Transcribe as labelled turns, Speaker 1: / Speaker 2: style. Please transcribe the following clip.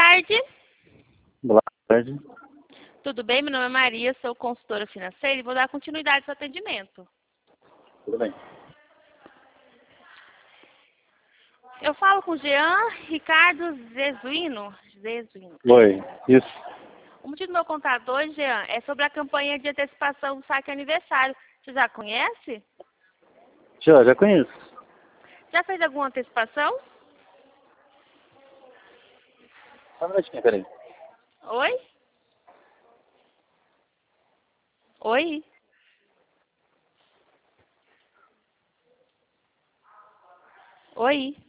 Speaker 1: tarde.
Speaker 2: Boa tarde.
Speaker 1: Tudo bem? Meu nome é Maria, sou consultora financeira e vou dar continuidade ao seu atendimento.
Speaker 2: Tudo bem.
Speaker 1: Eu falo com Jean Ricardo Zezuino.
Speaker 2: Oi, isso.
Speaker 1: O motivo do meu contato hoje, Jean, é sobre a campanha de antecipação do saque aniversário. Você já conhece?
Speaker 2: Já conheço.
Speaker 1: Já fez alguma antecipação?
Speaker 2: Só um minutinho, peraí.
Speaker 1: Oi? Oi? Oi?